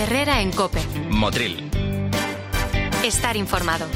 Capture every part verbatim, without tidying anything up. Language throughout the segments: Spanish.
Herrera en COPE. Motril. Estar informado.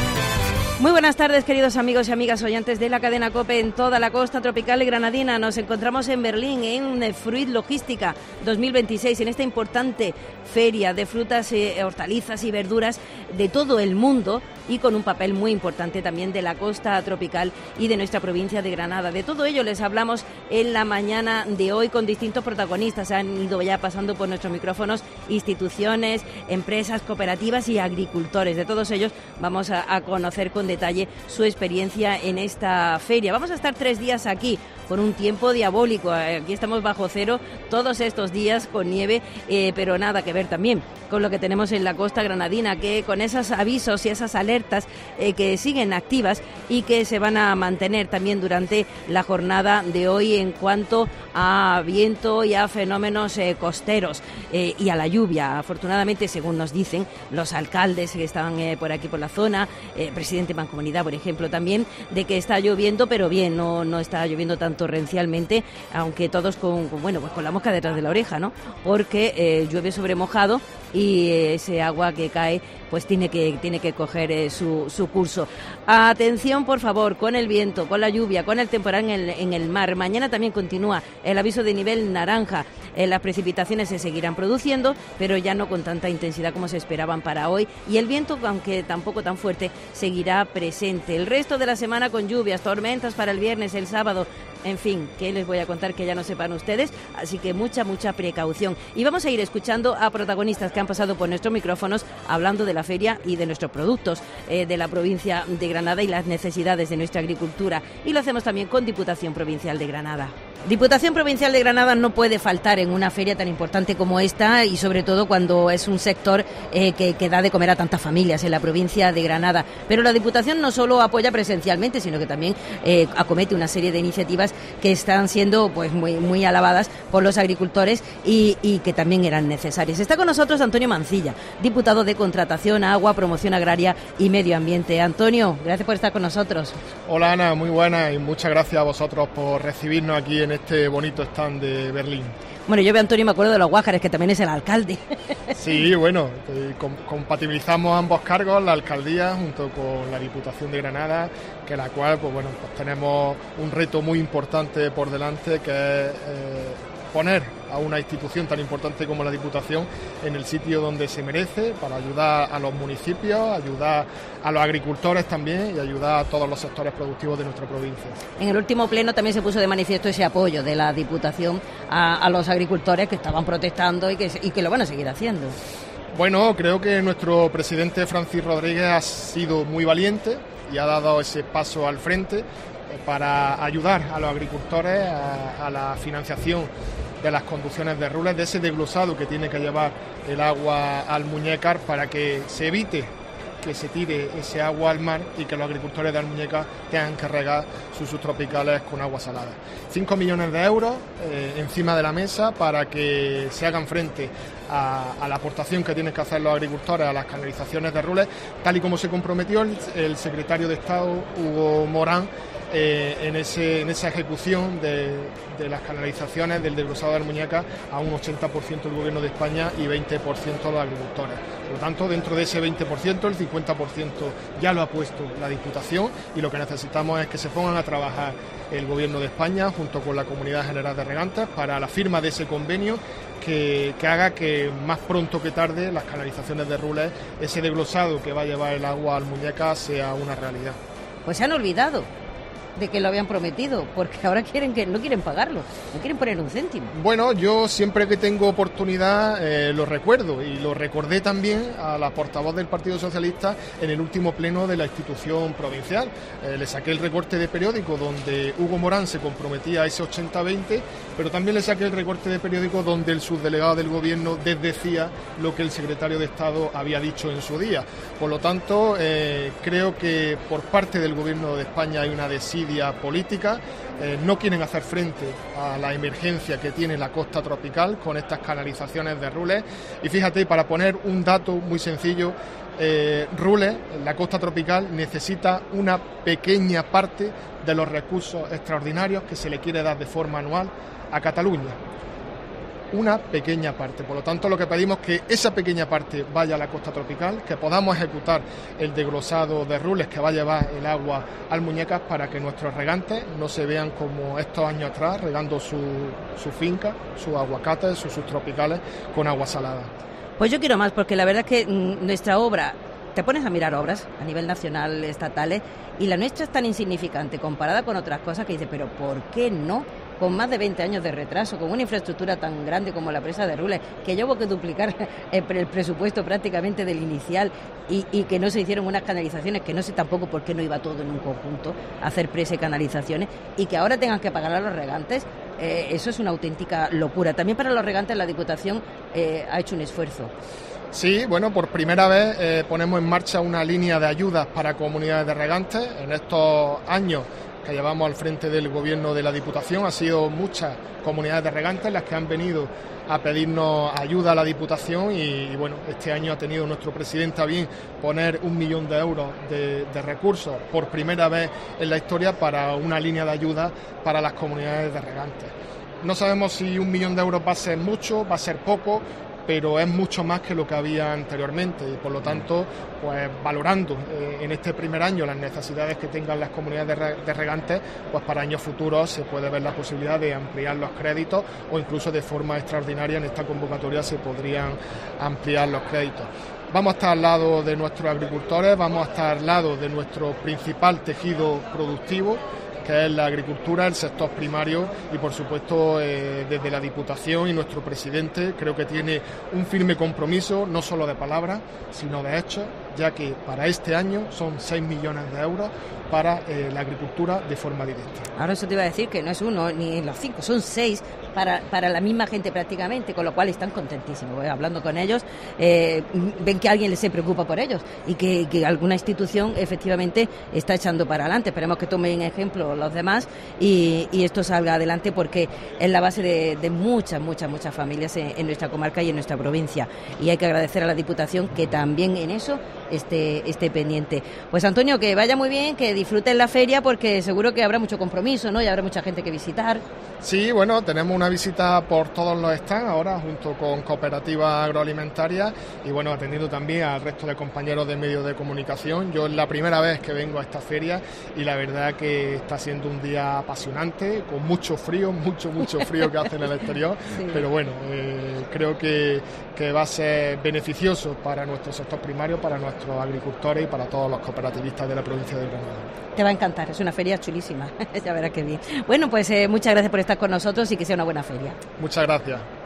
Muy buenas tardes, queridos amigos y amigas oyentes de la cadena COPE en toda la costa tropical granadina. Nos encontramos en Berlín, en Fruit Logística dos mil veintiséis, en esta importante feria de frutas, eh, hortalizas y verduras de todo el mundo, y con un papel muy importante también de la costa tropical y de nuestra provincia de Granada. De todo ello les hablamos en la mañana de hoy con distintos protagonistas. Han ido ya pasando por nuestros micrófonos instituciones, empresas, cooperativas y agricultores. De todos ellos vamos a, a conocer con detalle su experiencia en esta feria. Vamos a estar tres días aquí con un tiempo diabólico. Aquí estamos bajo cero todos estos días con nieve, eh, pero nada que ver también con lo que tenemos en la costa granadina, que con esos avisos y esas alertas eh, que siguen activas y que se van a mantener también durante la jornada de hoy en cuanto a viento y a fenómenos eh, costeros eh, y a la lluvia. Afortunadamente, según nos dicen los alcaldes que están eh, por aquí por la zona, eh, presidente de Mancomunidad, por ejemplo, también, de que está lloviendo, pero bien, no, no está lloviendo tan torrencialmente, aunque todos con, con bueno pues con la mosca detrás de la oreja, ¿no? Porque eh, llueve sobre mojado y ese agua que cae pues tiene que tiene que coger eh, su, su curso. Atención, por favor, con el viento, con la lluvia, con el temporal en el, en el mar. Mañana también continúa el aviso de nivel naranja. Eh, las precipitaciones se seguirán produciendo, pero ya no con tanta intensidad como se esperaban para hoy. Y el viento, aunque tampoco tan fuerte, seguirá presente. El resto de la semana con lluvias, tormentas para el viernes, el sábado. En fin, ¿qué les voy a contar que ya no sepan ustedes? Así que mucha, mucha precaución. Y vamos a ir escuchando a protagonistas que han pasado por nuestros micrófonos hablando de la feria y de nuestros productos eh, de la provincia de Granada y las necesidades de nuestra agricultura. Y lo hacemos también con Diputación Provincial de Granada. Diputación Provincial de Granada no puede faltar en una feria tan importante como esta, y sobre todo cuando es un sector eh, que, que da de comer a tantas familias en la provincia de Granada. Pero la Diputación no solo apoya presencialmente, sino que también eh, acomete una serie de iniciativas que están siendo pues muy, muy alabadas por los agricultores y, y que también eran necesarias. Está con nosotros Antonio Mancilla, diputado de Contratación, Agua, Promoción Agraria y Medio Ambiente. Antonio, gracias por estar con nosotros. Hola Ana, muy buena, y muchas gracias a vosotros por recibirnos aquí en este bonito stand de Berlín. Bueno, yo veo a Antonio y me acuerdo de los Guájares, que también es el alcalde. Sí, bueno, eh, com- compatibilizamos ambos cargos, la alcaldía junto con la Diputación de Granada, que la cual, pues bueno, pues tenemos un reto muy importante por delante, que es eh, poner a una institución tan importante como la Diputación en el sitio donde se merece, para ayudar a los municipios, ayudar a los agricultores también y ayudar a todos los sectores productivos de nuestra provincia. En el último pleno también se puso de manifiesto ese apoyo de la Diputación a, a los agricultores que estaban protestando y que, y que lo van a seguir haciendo. Bueno, creo que nuestro presidente Francis Rodríguez ha sido muy valiente y ha dado ese paso al frente para ayudar a los agricultores a, a la financiación de las conducciones de rules, de ese desglosado que tiene que llevar el agua al Muñécar, para que se evite que se tire ese agua al mar y que los agricultores de Almuñécar tengan que regar sus subtropicales con agua salada. Cinco millones de euros eh, encima de la mesa para que se hagan frente a, a la aportación que tienen que hacer los agricultores a las canalizaciones de rules, tal y como se comprometió el, el secretario de Estado, Hugo Morán, Eh, en, ese, en esa ejecución de, de las canalizaciones del desglosado de Almuñécar, a un ochenta por ciento el Gobierno de España y veinte por ciento los agricultores. Por lo tanto, dentro de ese veinte por ciento, el cincuenta por ciento ya lo ha puesto la Diputación, y lo que necesitamos es que se pongan a trabajar el Gobierno de España junto con la Comunidad General de Regantes para la firma de ese convenio que, que haga que más pronto que tarde las canalizaciones de rules, ese desglosado que va a llevar el agua al Almuñécar, sea una realidad. Pues se han olvidado de que lo habían prometido, porque ahora quieren que no quieren pagarlo, no quieren poner un céntimo. Bueno, yo siempre que tengo oportunidad eh, lo recuerdo, y lo recordé también a la portavoz del Partido Socialista en el último pleno de la institución provincial. Eh, le saqué el recorte de periódico donde Hugo Morán se comprometía a ese ochenta veinte, pero también le saqué el recorte de periódico donde el subdelegado del Gobierno desdecía lo que el secretario de Estado había dicho en su día. Por lo tanto, eh, creo que por parte del Gobierno de España hay una desidia política, eh, no quieren hacer frente a la emergencia que tiene la costa tropical con estas canalizaciones de rules. Y fíjate, para poner un dato muy sencillo, eh, Rules, la costa tropical, necesita una pequeña parte de los recursos extraordinarios que se le quiere dar de forma anual a Cataluña. una pequeña parte. Por lo tanto, lo que pedimos es que esa pequeña parte vaya a la costa tropical, que podamos ejecutar el desglosado de rules que va a llevar el agua al Muñecas para que nuestros regantes no se vean como estos años atrás, regando su, su finca, sus aguacates, sus subtropicales con agua salada. Pues yo quiero más, porque la verdad es que mm, nuestra obra, te pones a mirar obras a nivel nacional, estatales, y la nuestra es tan insignificante comparada con otras cosas que dices, pero ¿por qué no? Con más de veinte años de retraso, con una infraestructura tan grande como la presa de Rules, que ya hubo que duplicar el presupuesto prácticamente del inicial y, y que no se hicieron unas canalizaciones, que no sé tampoco por qué no iba todo en un conjunto, hacer presa y canalizaciones, y que ahora tengan que pagar a los regantes, eh, eso es una auténtica locura. También para los regantes la Diputación eh, ha hecho un esfuerzo. Sí, bueno, por primera vez eh, ponemos en marcha una línea de ayudas para comunidades de regantes. En estos años que llevamos al frente del gobierno de la Diputación, ha sido muchas comunidades de regantes las que han venido a pedirnos ayuda a la Diputación y, y bueno, este año ha tenido nuestro presidente a bien poner un millón de euros de, de recursos por primera vez en la historia para una línea de ayuda para las comunidades de regantes. No sabemos si un millón de euros va a ser mucho, va a ser poco, pero es mucho más que lo que había anteriormente y por lo tanto, pues valorando eh, en este primer año las necesidades que tengan las comunidades de, re, de regantes, pues para años futuros se puede ver la posibilidad de ampliar los créditos o incluso de forma extraordinaria en esta convocatoria se podrían ampliar los créditos. Vamos a estar al lado de nuestros agricultores, vamos a estar al lado de nuestro principal tejido productivo, que es la agricultura, el sector primario y por supuesto eh, desde la Diputación y nuestro presidente creo que tiene un firme compromiso, no solo de palabras, sino de hechos, ya que para este año son seis millones de euros para eh, la agricultura de forma directa. Ahora eso te iba a decir que no es uno ni los cinco, son seis para, para la misma gente prácticamente, con lo cual están contentísimos. ¿eh? Hablando con ellos, eh, ven que alguien se preocupa por ellos y que, que alguna institución efectivamente está echando para adelante. Esperemos que tomen ejemplo los demás y, y esto salga adelante porque es la base de, de muchas, muchas, muchas familias en, en nuestra comarca y en nuestra provincia. Y hay que agradecer a la Diputación que también en eso esté, esté pendiente. Pues Antonio, que vaya muy bien, que disfruten la feria porque seguro que habrá mucho compromiso, ¿no? Y habrá mucha gente que visitar. Sí, bueno, tenemos una visita por todos los stands ahora junto con cooperativas agroalimentarias y bueno, atendiendo también al resto de compañeros de medios de comunicación. Yo es la primera vez que vengo a esta feria y la verdad que está siendo un día apasionante, con mucho frío, mucho, mucho frío que hace en el exterior, sí. Pero bueno, eh, creo que, que va a ser beneficioso para nuestro sector primario, para nuestros agricultores y para todos los cooperativistas de la provincia de Granada. Te va a encantar, es una feria chulísima, ya verás qué bien. Bueno, pues eh, muchas gracias por estar con nosotros y que sea una buena feria. Muchas gracias.